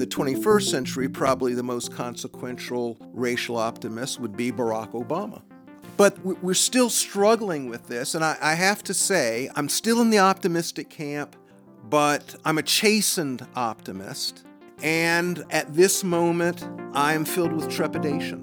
the 21st century, probably the most consequential racial optimist would be Barack Obama. But we're still struggling with this, and I have to say, I'm still in the optimistic camp, but I'm a chastened optimist, and at this moment, I am filled with trepidation.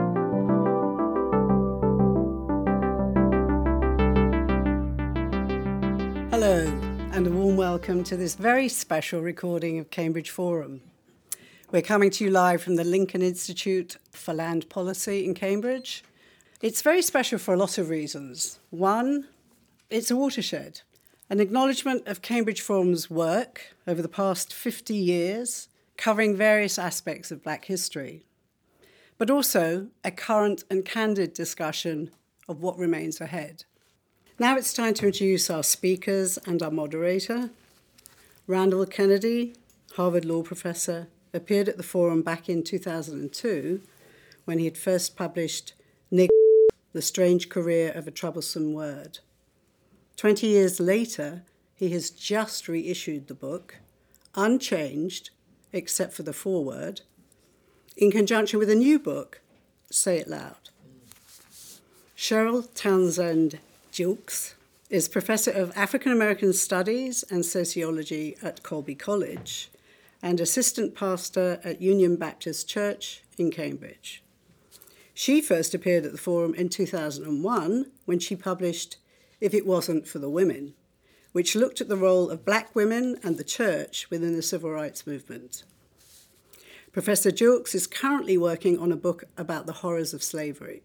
Hello, and a warm welcome to this very special recording of Cambridge Forum. We're coming to you live from the Lincoln Institute for Land Policy in Cambridge. It's very special for a lot of reasons. One, it's a watershed, an acknowledgement of Cambridge Forum's work over the past 50 years, covering various aspects of Black history, but also a current and candid discussion of what remains ahead. Now it's time to introduce our speakers and our moderator. Randall Kennedy, Harvard Law professor, appeared at the Forum back in 2002 when he had first published The Strange Career of a Troublesome Word. 20 years later, he has just reissued the book, unchanged, except for the foreword, in conjunction with a new book, Say It Loud. Cheryl Townsend Jilks is Professor of African American Studies and Sociology at Colby College and Assistant Pastor at Union Baptist Church in Cambridge. She first appeared at the Forum in 2001 when she published If It Wasn't for the Women, which looked at the role of Black women and the church within the civil rights movement. Professor Jilks is currently working on a book about the horrors of slavery.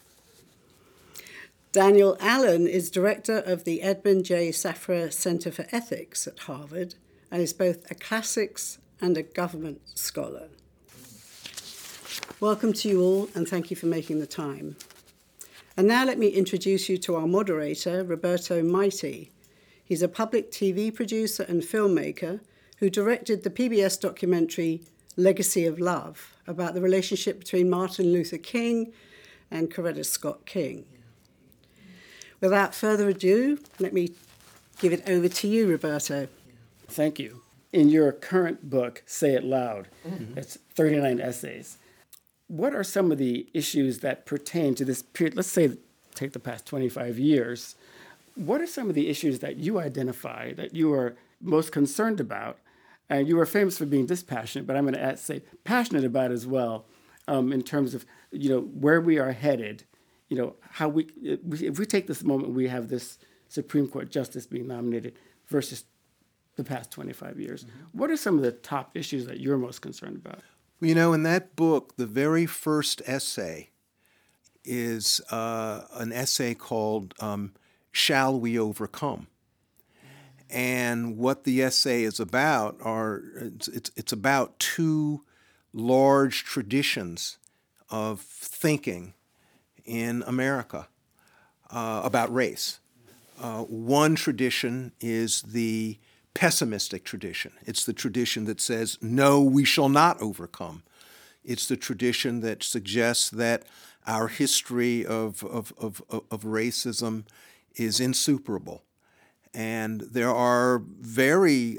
Daniel Allen is director of the Edmund J. Safra Center for Ethics at Harvard and is both a classics and a government scholar. Welcome to you all, and thank you for making the time. And now let me introduce you to our moderator, Roberto Maite. He's a public TV producer and filmmaker who directed the PBS documentary Legacy of Love about the relationship between Martin Luther King and Coretta Scott King. Without further ado, let me give it over to you, Roberto. Thank you. In your current book, Say It Loud, it's 39 essays. What are some of the issues that pertain to this period? Let's say, take the past 25 years. What are some of the issues that you identify that you are most concerned about? And you are famous for being dispassionate, but I'm going to say passionate about as well, in terms of where we are headed. How if we take this moment, we have this Supreme Court justice being nominated versus the past 25 years. Mm-hmm. What are some of the top issues that you're most concerned about? In that book, the very first essay is an essay called Shall We Overcome? And what the essay is about it's about two large traditions of thinking in America about race. One tradition is the pessimistic tradition. It's the tradition that says, no, we shall not overcome. It's the tradition that suggests that our history of racism is insuperable. And there are very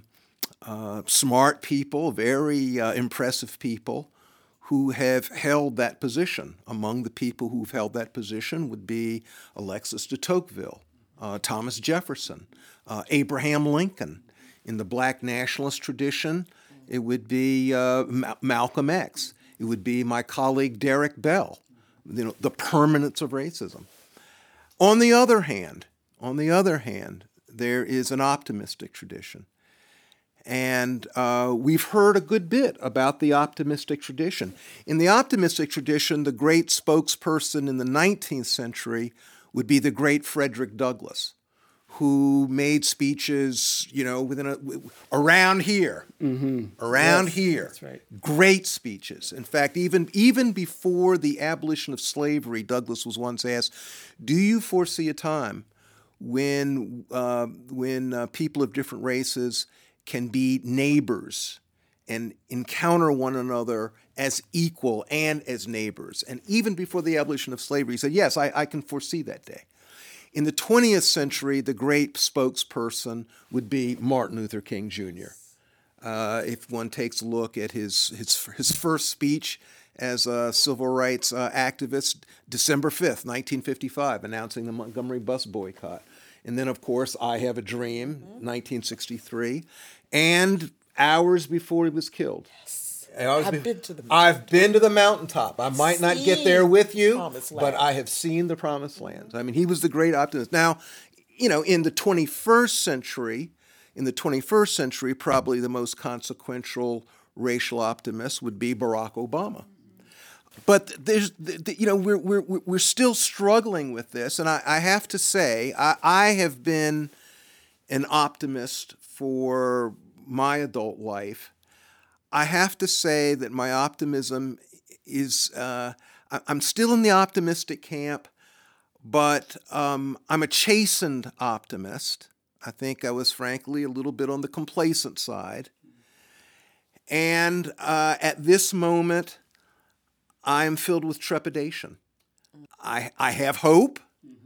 smart people, very impressive people who have held that position. Among the people who've held that position would be Alexis de Tocqueville, Thomas Jefferson, Abraham Lincoln. In the Black nationalist tradition, it would be Malcolm X. It would be my colleague Derek Bell, the permanence of racism. On the other hand, there is an optimistic tradition. And we've heard a good bit about the optimistic tradition. In the optimistic tradition, the great spokesperson in the 19th century would be the great Frederick Douglass, who made speeches, around here, here. That's right. Great speeches. In fact, even before the abolition of slavery, Douglass was once asked, do you foresee a time when people of different races can be neighbors and encounter one another as equal and as neighbors? And even before the abolition of slavery, he said, yes, I can foresee that day. In the 20th century, the great spokesperson would be Martin Luther King Jr. If one takes a look at his first speech as a civil rights activist, December 5th, 1955, announcing the Montgomery bus boycott. And then, of course, I Have a Dream, 1963, and hours before he was killed. I've been to the I've been to the mountaintop. I might not get there with you, Promised but Land. I have seen the promised land. I mean, he was the great optimist. Now, in the 21st century, probably the most consequential racial optimist would be Barack Obama. But we're still struggling with this, and I have to say I have been an optimist for my adult life. I have to say that my optimism is I'm still in the optimistic camp, but I'm a chastened optimist. I think I was frankly a little bit on the complacent side, and at this moment, I'm filled with trepidation. I have hope,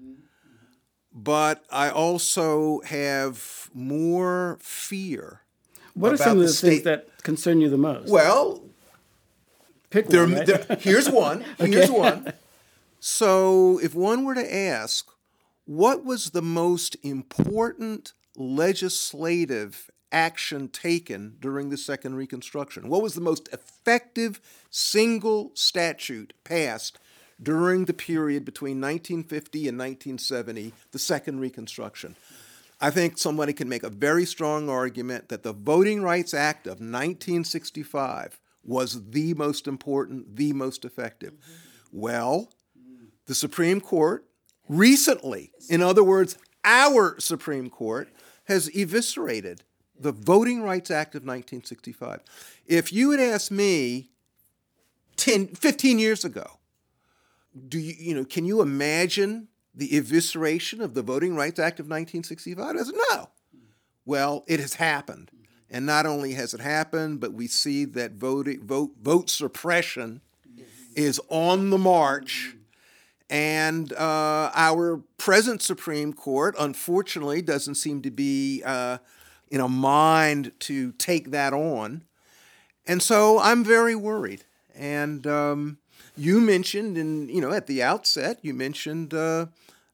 but I also have more fear. What are some of the things that concern you the most? Well, pick one. Right? Here's one. Here's one. So if one were to ask, what was the most important legislative action taken during the Second Reconstruction? What was the most effective single statute passed during the period between 1950 and 1970, the Second Reconstruction? I think somebody can make a very strong argument that the Voting Rights Act of 1965 was the most important, the most effective. Well, the Supreme Court recently, in other words, our Supreme Court, has eviscerated the Voting Rights Act of 1965. If you had asked me 15 years ago, can you imagine the evisceration of the Voting Rights Act of 1965? I said, no. Well, it has happened. And not only has it happened, but we see that vote suppression is on the march. And our present Supreme Court, unfortunately, doesn't seem to be in a mind to take that on. And so I'm very worried. And you mentioned, at the outset, you mentioned the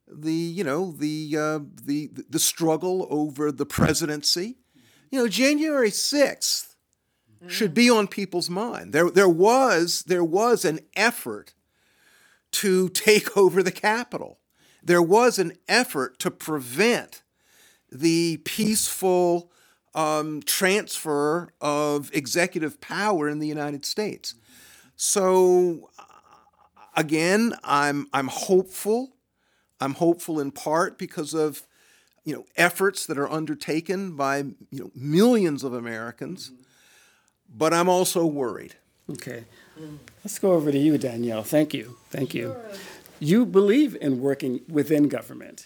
struggle over the presidency. January 6th should be on people's mind. There was an effort to take over the Capitol. There was an effort to prevent the peaceful transfer of executive power in the United States. So, again, I'm hopeful. I'm hopeful in part because of efforts that are undertaken by millions of Americans. But I'm also worried. Okay. Let's go over to you, Danielle. Thank you. Thank you. Sure. You believe in working within government.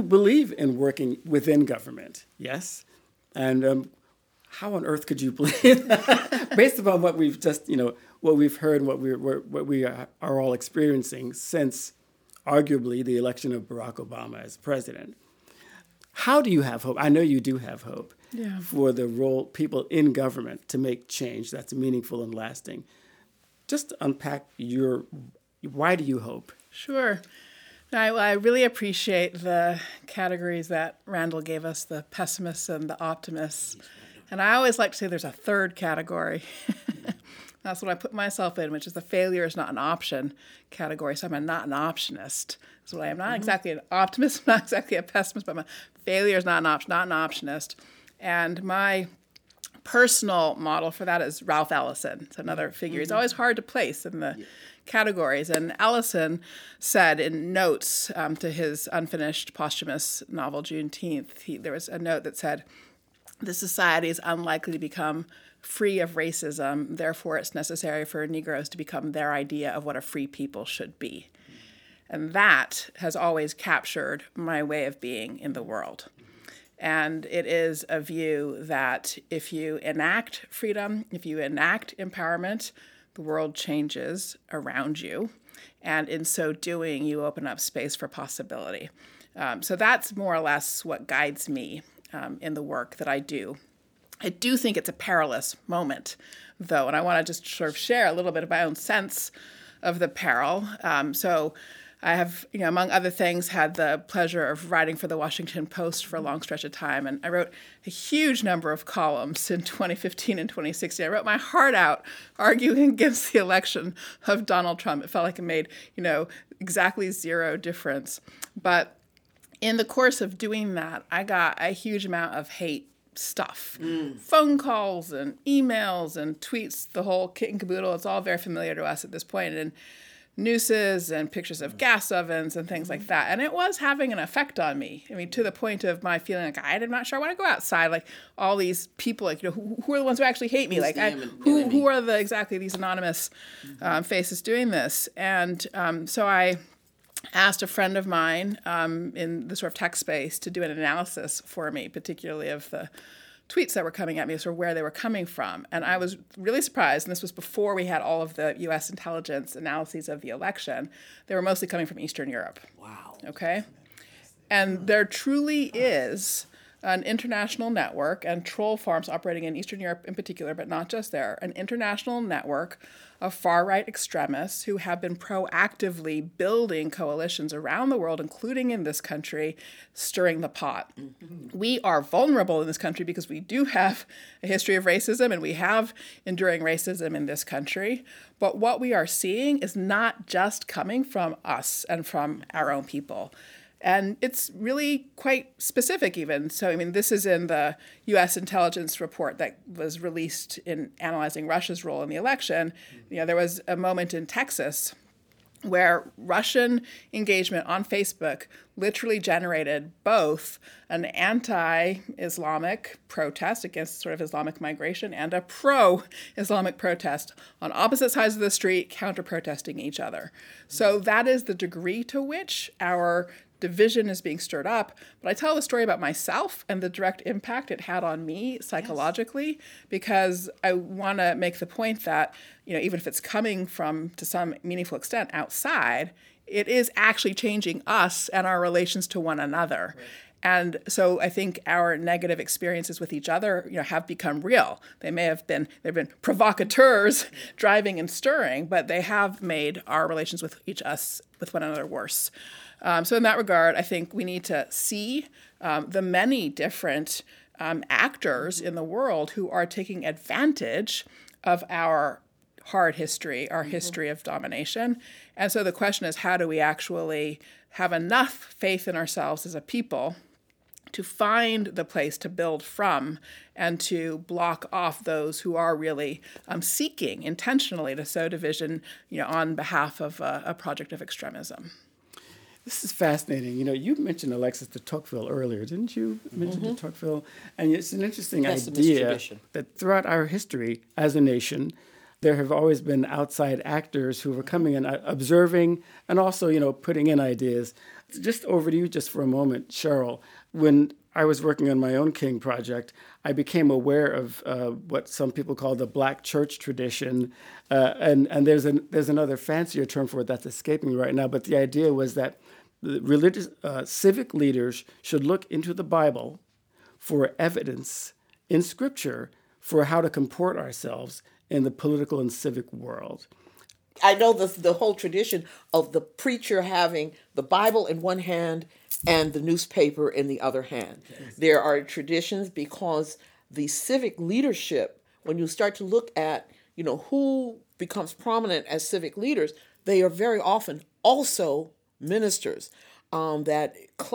Yes? And how on earth could you believe that? Based upon what we've just, what we've heard and what we are all experiencing since arguably the election of Barack Obama as president. How do you have hope? I know you do have hope for the role people in government to make change that's meaningful and lasting. Just unpack why do you hope? Sure. I really appreciate the categories that Randall gave us, the pessimists and the optimists. And I always like to say there's a third category. That's what I put myself in, which is the failure is not an option category. So I'm not an optionist. That's what I am. Not exactly an optimist, not exactly a pessimist, but failure is not an option, not an optionist. And my personal model for that is Ralph Ellison. It's another figure. He's always hard to place in the categories. And Ellison said in notes to his unfinished posthumous novel, Juneteenth, there was a note that said, "The society is unlikely to become free of racism. Therefore, it's necessary for Negroes to become their idea of what a free people should be." And that has always captured my way of being in the world. And it is a view that if you enact freedom, if you enact empowerment, the world changes around you. And in so doing, you open up space for possibility. So that's more or less what guides me in the work that I do. I do think it's a perilous moment, though, and I want to just sort of share a little bit of my own sense of the peril. So I have, among other things, had the pleasure of writing for the Washington Post for a long stretch of time, and I wrote a huge number of columns in 2015 and 2016. I wrote my heart out arguing against the election of Donald Trump. It felt like it made, exactly zero difference. But in the course of doing that, I got a huge amount of hate stuff, phone calls and emails and tweets, the whole kit and caboodle. It's all very familiar to us at this point. And nooses and pictures of gas ovens and things like that. And it was having an effect on me. I mean, to the point of my feeling like, I'm not sure I want to go outside. Like all these people, like, who are the ones who actually hate me? Like, who are these anonymous faces doing this? And so I asked a friend of mine in the sort of tech space to do an analysis for me, particularly of the tweets that were coming at me, sort of where they were coming from. And I was really surprised, and this was before we had all of the U.S. intelligence analyses of the election. They were mostly coming from Eastern Europe. Wow. Okay? And there truly is an international network, and troll farms operating in Eastern Europe in particular, but not just there, an international network of far-right extremists who have been proactively building coalitions around the world, including in this country, stirring the pot. Mm-hmm. We are vulnerable in this country because we do have a history of racism and we have enduring racism in this country. But what we are seeing is not just coming from us and from our own people. And it's really quite specific even. So, I mean, this is in the U.S. intelligence report that was released in analyzing Russia's role in the election. There was a moment in Texas where Russian engagement on Facebook literally generated both an anti-Islamic protest against sort of Islamic migration and a pro-Islamic protest on opposite sides of the street, counter-protesting each other. So that is the degree to which our division is being stirred up. But I tell a story about myself and the direct impact it had on me psychologically, because I want to make the point that, even if it's coming from, to some meaningful extent, outside, it is actually changing us and our relations to one another. Right. And so I think our negative experiences with each other, have become real. They've been provocateurs driving and stirring, but they have made our relations with one another worse. So in that regard, I think we need to see the many different actors in the world who are taking advantage of our hard history, our history of domination. And so the question is, how do we actually have enough faith in ourselves as a people to find the place to build from and to block off those who are really seeking intentionally to sow division, on behalf of a project of extremism? This is fascinating. You mentioned Alexis de Tocqueville earlier, didn't you mention de Tocqueville? And it's an interesting idea that throughout our history as a nation, there have always been outside actors who were coming in, observing, and also, putting in ideas. Just over to you just for a moment, Cheryl. When I was working on my own King project, I became aware of what some people call the Black church tradition. And there's another fancier term for it that's escaping me right now. But the idea was that the religious civic leaders should look into the Bible for evidence in Scripture for how to comport ourselves in the political and civic world. I know the whole tradition of the preacher having the Bible in one hand and the newspaper in the other hand. Yes. There are traditions because the civic leadership, when you start to look at, who becomes prominent as civic leaders, they are very often also ministers. That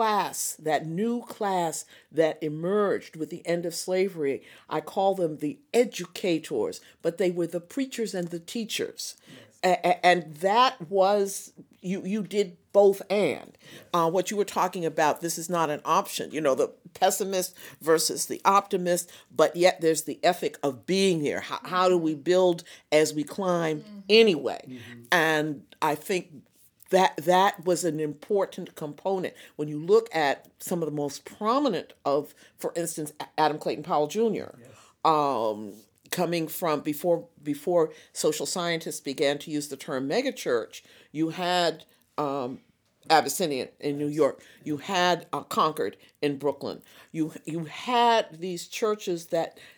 new class that emerged with the end of slavery, I call them the educators, but they were the preachers and the teachers. Yes. And that was, you did both and. What you were talking about, this is not an option, the pessimist versus the optimist, but yet there's the ethic of being here. How do we build as we climb anyway? Mm-hmm. And I think that was an important component. When you look at some of the most prominent of, for instance, Adam Clayton Powell Jr., yes. Coming from before social scientists began to use the term megachurch, you had Abyssinian in New York, you had Concord in Brooklyn, you had these churches that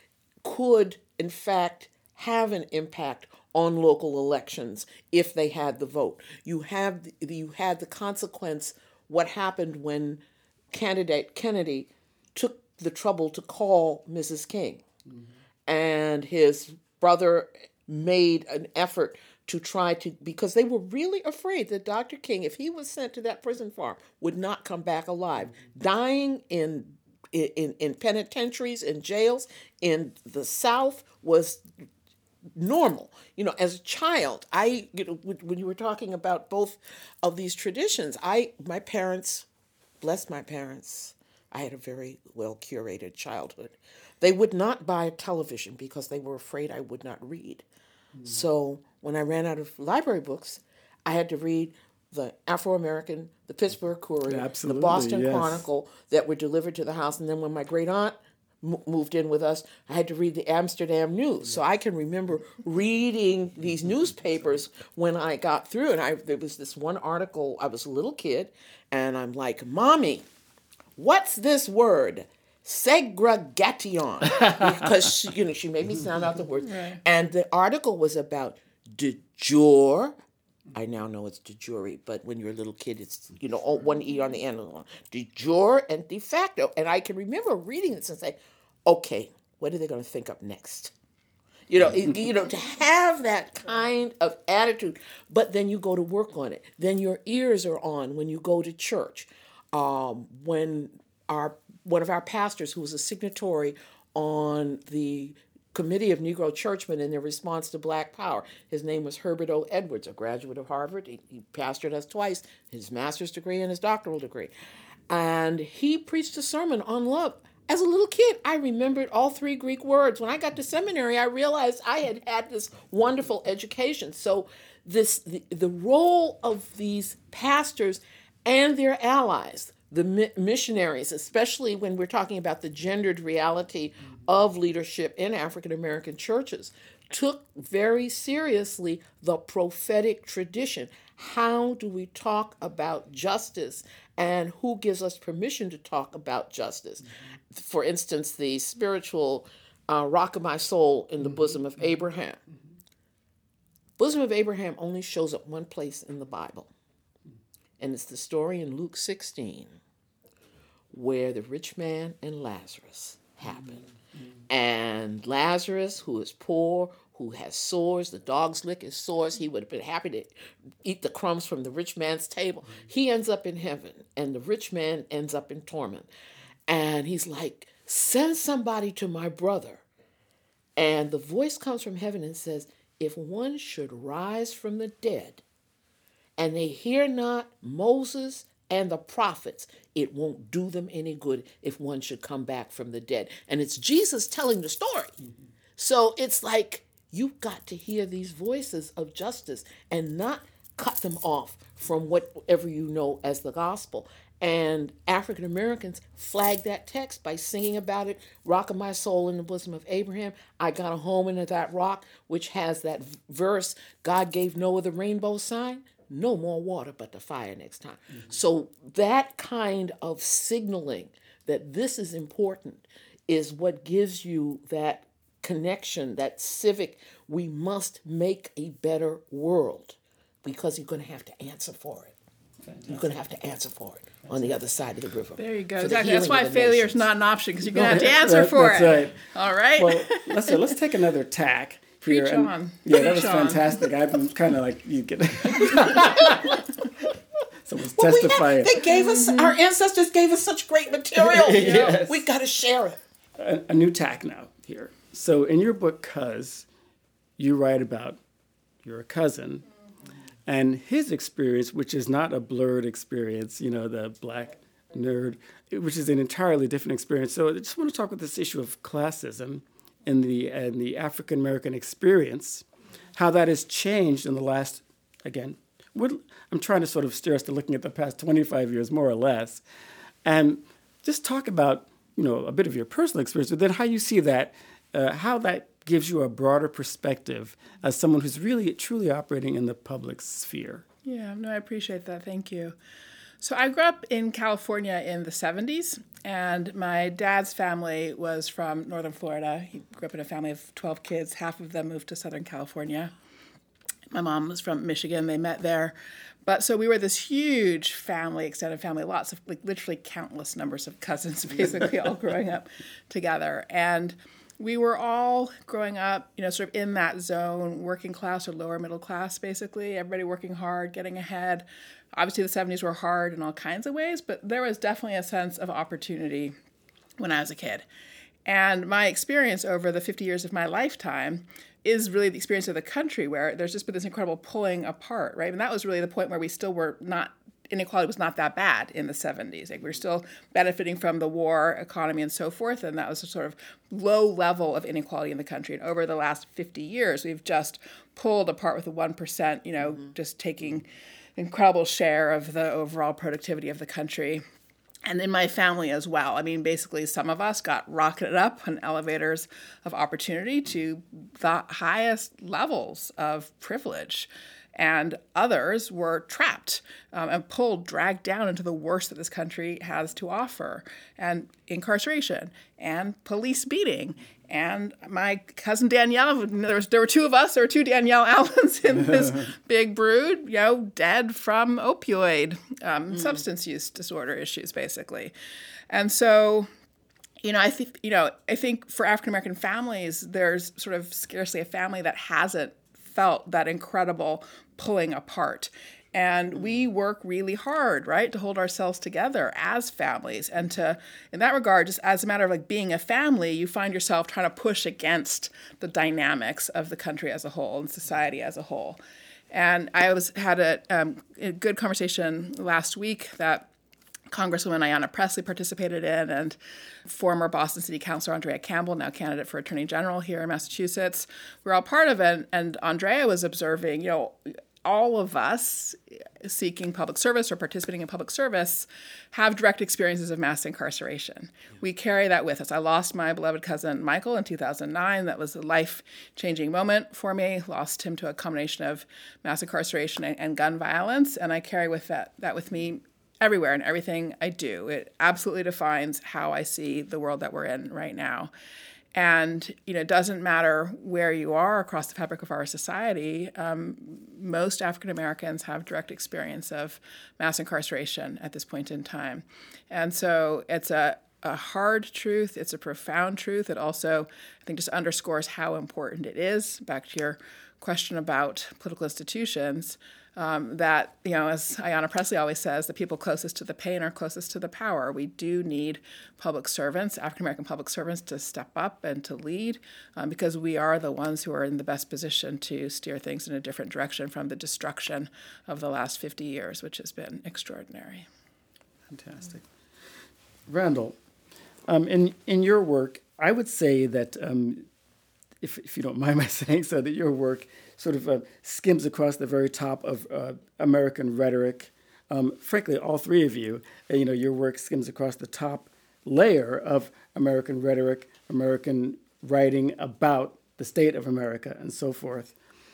could, in fact, have an impact on local elections if they had the vote. You had the consequence, what happened when candidate Kennedy took the trouble to call Mrs. King. And his brother made an effort to try to, because they were really afraid that Dr. King, if he was sent to that prison farm, would not come back alive. Dying in penitentiaries and jails in the South was normal. As a child, when you were talking about both of these traditions, my parents, bless my parents, I had a very well curated childhood. They would not buy a television because they were afraid I would not read. So when I ran out of library books, I had to read the Afro-American, the Pittsburgh Courier, Absolutely, the Boston yes. Chronicle that were delivered to the house. And then when my great aunt moved in with us, I had to read the Amsterdam News. So I can remember reading these newspapers when I got through. And there was this one article, I was a little kid, and I'm like, Mommy, what's this word? Segregation. Because she made me sound out the words. Right. And the article was about de jure. I now know it's de jure, but when you're a little kid, it's, one E on the end of the one. De jure and de facto. And I can remember reading this and say, okay, what are they going to think up next? To have that kind of attitude, but then you go to work on it. Then your ears are on when you go to church. When one of our pastors, who was a signatory on the Committee of Negro Churchmen in their response to Black Power, his name was Herbert O. Edwards, a graduate of Harvard. He pastored us twice, his master's degree and his doctoral degree. And he preached a sermon on love. As a little kid, I remembered all 3 Greek words. When I got to seminary, I realized I had had this wonderful education. So the role of these pastors and their allies, the missionaries, especially when we're talking about the gendered reality of leadership in African American churches, took very seriously the prophetic tradition. How do we talk about justice, and who gives us permission to talk about justice? For instance, the spiritual Rock of My Soul in the Bosom of Abraham. Bosom of Abraham only shows up one place in the Bible. And it's the story in Luke 16 where the rich man and Lazarus happen. And Lazarus, who is poor, who has sores, the dogs lick his sores, he would have been happy to eat the crumbs from the rich man's table. He ends up in heaven, and the rich man ends up in torment. And he's like, send somebody to my brother. And the voice comes from heaven and says, if one should rise from the dead, and they hear not Moses and the prophets, it won't do them any good if one should come back from the dead. And it's Jesus telling the story. So it's like, you've got to hear these voices of justice and not cut them off from whatever you know as the gospel. And African Americans flag that text by singing about it. Rock of my soul in the bosom of Abraham. I got a home into that rock, which has that verse, God gave Noah the rainbow sign. No more water but the fire next time. So that kind of signaling that this is important is what gives you that connection, that civic, we must make a better world, because you're going to have to answer for it. Fantastic. You're going to have to answer for it on the other side of the river. There you go. the Exactly. healing That's why of the failure nations. is not an option, because you're going to have to answer for it. That's right. All right. Well, let's take another tack here. Preach And- on. Yeah, that was Preach on. fantastic. I've been kind of like, you get someone's Well, testifying. they gave us, our ancestors gave us such great material. Yes. We got to share it. A new tack now here. So in your book, Cuz, you write about your cousin and his experience, which is not a blurred experience, the black nerd, which is an entirely different experience. So I just want to talk about this issue of classism in the African American experience, how that has changed in the last, again, I'm trying to sort of steer us to looking at the past 25 years, more or less, and just talk about, a bit of your personal experience, but then how you see that, how that gives you a broader perspective as someone who's really, truly operating in the public sphere. Yeah, no, I appreciate that. Thank you. So I grew up in California in the 70s, and my dad's family was from northern Florida. He grew up in a family of 12 kids. Half of them moved to Southern California. My mom was from Michigan. They met there. But so we were this huge family, extended family, lots of, like, literally countless numbers of cousins, basically all growing up together. And we were all growing up, sort of in that zone, working class or lower middle class, basically. Everybody working hard, getting ahead. Obviously, the 70s were hard in all kinds of ways, but there was definitely a sense of opportunity when I was a kid. And my experience over the 50 years of my lifetime is really the experience of the country, where there's just been this incredible pulling apart, right? And that was really the point where we still were not, inequality was not that bad in the 70s. Like, we were still benefiting from the war economy and so forth, and that was a sort of low level of inequality in the country. And over the last 50 years, we've just pulled apart with the 1%, just taking incredible share of the overall productivity of the country. And in my family as well. I mean, basically, some of us got rocketed up on elevators of opportunity to the highest levels of privilege. And others were trapped and dragged down into the worst that this country has to offer. And incarceration and police beating. And my cousin Danielle, there were two of us, there were two Danielle Allens in this big brood, dead from opioid substance use disorder issues, basically. And so, I think for African American families, there's sort of scarcely a family that hasn't felt that incredible pulling apart. And we work really hard, right, to hold ourselves together as families. And in that regard, just as a matter of like being a family, you find yourself trying to push against the dynamics of the country as a whole and society as a whole. And I had a good conversation last week that Congresswoman Ayanna Pressley participated in, and former Boston City Councilor Andrea Campbell, now candidate for Attorney General here in Massachusetts, we're all part of it. And Andrea was observing, all of us seeking public service or participating in public service have direct experiences of mass incarceration. We carry that with us. I lost my beloved cousin Michael in 2009. That was a life-changing moment for me. Lost him to a combination of mass incarceration and gun violence, and I carry that with me everywhere and everything I do. It absolutely defines how I see the world that we're in right now. And, it doesn't matter where you are across the fabric of our society. Most African Americans have direct experience of mass incarceration at this point in time. And so it's a hard truth. It's a profound truth. It also, I think, just underscores how important it is, back to your question about political institutions, that, as Ayanna Pressley always says, the people closest to the pain are closest to the power. We do need public servants, African-American public servants, to step up and to lead, because we are the ones who are in the best position to steer things in a different direction from the destruction of the last 50 years, which has been extraordinary. Fantastic. Randall, in your work, I would say that, if you don't mind my saying so, that your work sort of skims across the very top of American rhetoric. Frankly, all three of you, your work skims across the top layer of American rhetoric, American writing about the state of America, and so forth.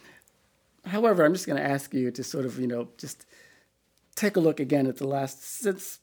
However, I'm just going to ask you to sort of, just take a look again at since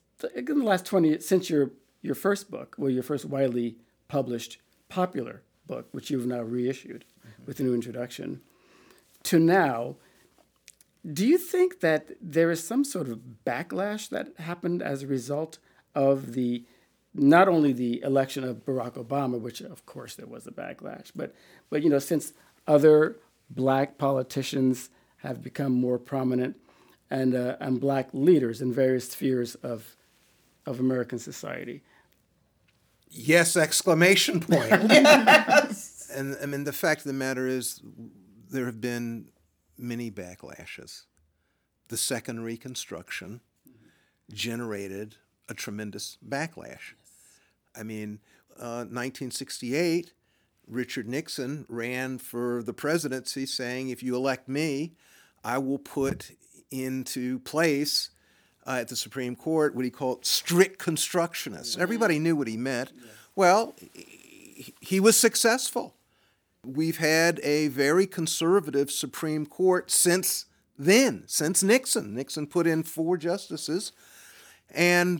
your first book, your first widely published popular book, which you've now reissued with a new introduction, to now. Do you think that there is some sort of backlash that happened as a result of not only the election of Barack Obama, which of course there was a backlash, but since other black politicians have become more prominent and black leaders in various spheres of American society? Yes, exclamation point. Yes. And I mean, the fact of the matter is there have been many backlashes. The Second Reconstruction generated a tremendous backlash. I mean, 1968, Richard Nixon ran for the presidency saying, if you elect me, I will put into place at the Supreme Court what he called strict constructionists. Everybody knew what he meant. Well, he was successful. We've had a very conservative Supreme Court since then, since Nixon. Nixon put in 4 justices And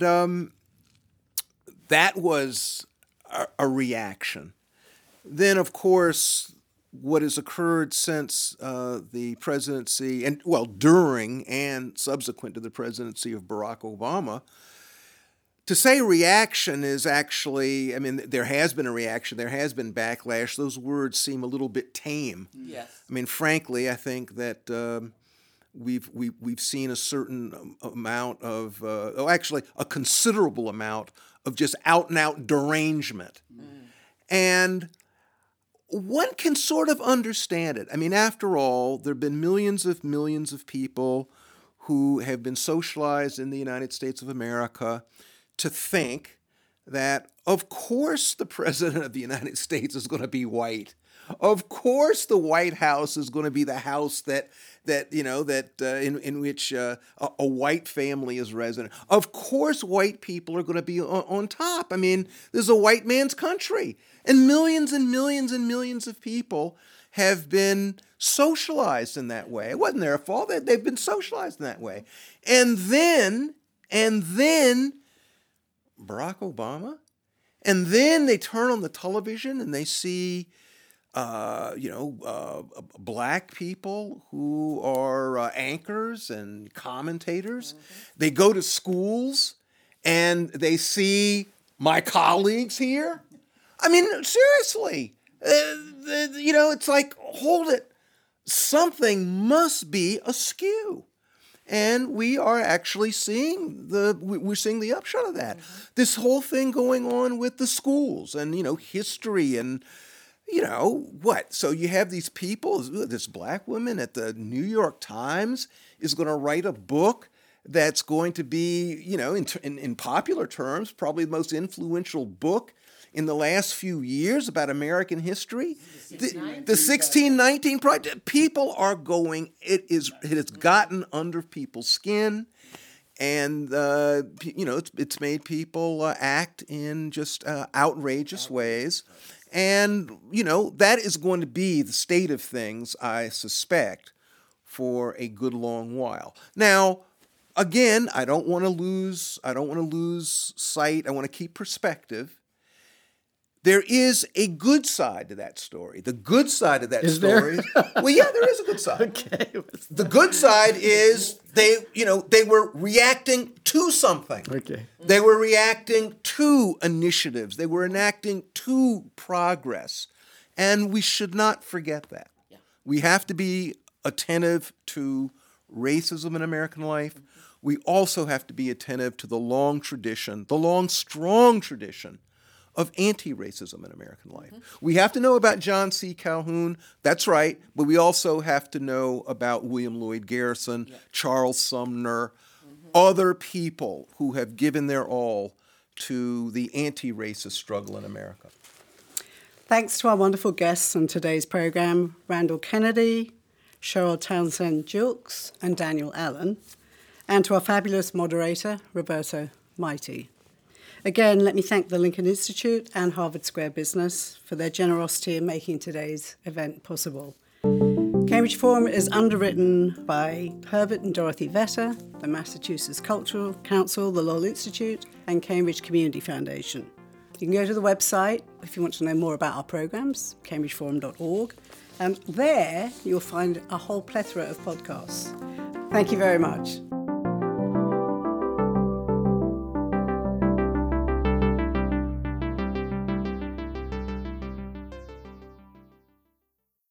that was a reaction. Then, of course, what has occurred since the presidency, and well, during and subsequent to the presidency of Barack Obama, to say reaction is actually, I mean, there has been a reaction, there has been backlash. Those words seem a little bit tame. Yes. I mean, frankly, I think that we've seen a certain amount of, actually a considerable amount of just out and out derangement. And one can sort of understand it. I mean, after all, there have been millions of people who have been socialized in the United States of America to think that, of course, the President of the United States is going to be white. Of course, the White House is going to be the house in which a white family is resident. Of course, white people are going to be on top. I mean, this is a white man's country, and millions of people have been socialized in that way. It wasn't their fault; they've been socialized in that way. And then Barack Obama, and then they turn on the television and they see black people who are anchors and commentators. They go to schools and they see my colleagues here. I mean, seriously, it's like, hold it. Something must be askew. And we are actually seeing the upshot of that. This whole thing going on with the schools and, history and, what? So you have these people, this black woman at the New York Times is going to write a book that's going to be, in popular terms, probably the most influential book in the last few years about American history. The 1619 Project. People are going, it has gotten under people's skin. And, it's made people act in just outrageous ways. And, that is going to be the state of things, I suspect, for a good long while. Now, again, I don't want to lose sight. I want to keep perspective. There is a good side to that story. The good side of that story. Well, yeah, there is a good side. Okay. The good side is they were reacting to something. Okay. They were reacting to initiatives. They were enacting to progress. And we should not forget that. Yeah. We have to be attentive to racism in American life. We also have to be attentive to the long, strong tradition of anti-racism in American life. We have to know about John C. Calhoun, that's right, but we also have to know about William Lloyd Garrison, Charles Sumner, other people who have given their all to the anti-racist struggle in America. Thanks to our wonderful guests on today's program, Randall Kennedy, Cheryl Townsend-Gilkes, and Daniel Allen, and to our fabulous moderator, Roberto Mighty. Again, let me thank the Lincoln Institute and Harvard Square Business for their generosity in making today's event possible. Cambridge Forum is underwritten by Herbert and Dorothy Vetter, the Massachusetts Cultural Council, the Lowell Institute, and Cambridge Community Foundation. You can go to the website if you want to know more about our programs, cambridgeforum.org. There you'll find a whole plethora of podcasts. Thank you very much.